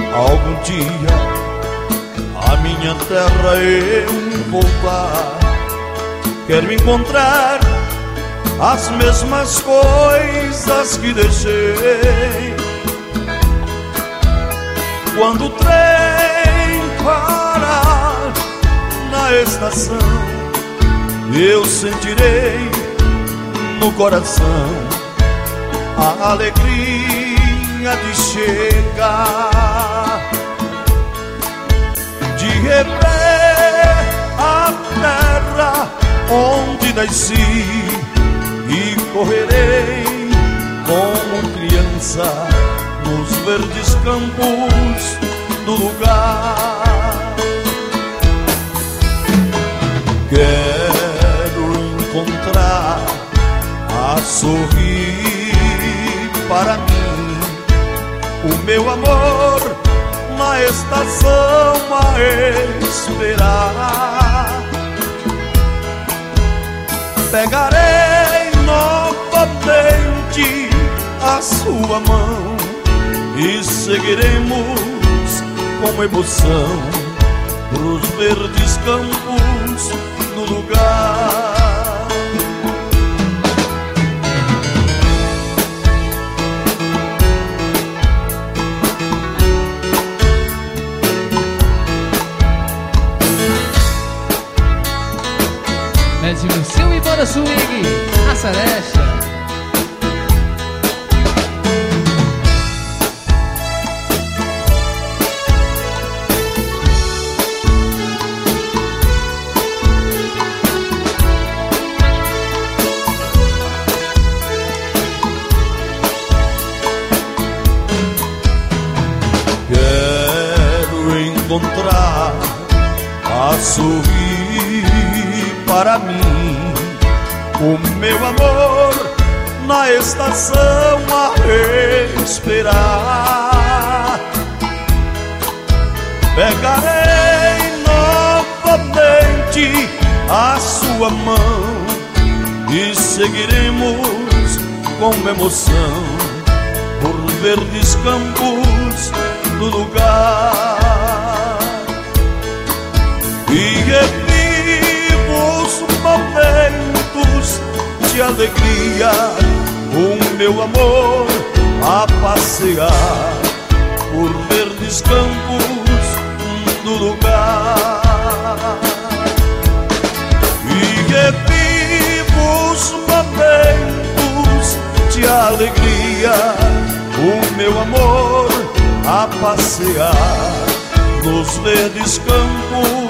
algum dia a minha terra eu voltar. Quero encontrar as mesmas coisas que deixei. Quando o trem parar na estação, eu sentirei no coração a alegria de chegar, de rever a terra onde nasci, e correrei como criança nos verdes campos do lugar. Quero encontrar a sorrir para mim o meu amor na estação a esperar. Pegarei novamente a sua mão e seguiremos com emoção pros verdes campos do lugar. Médio Seu e Bora Swing, a Celeste. Quero encontrar a sorrir para mim o meu amor na estação a esperar. Pegarei novamente a sua mão e seguiremos com emoção por verdes campos do lugar. E revivo os momentos de alegria, o meu amor a passear por verdes campos do lugar. E revivo os momentos de alegria, o meu amor a passear nos verdes campos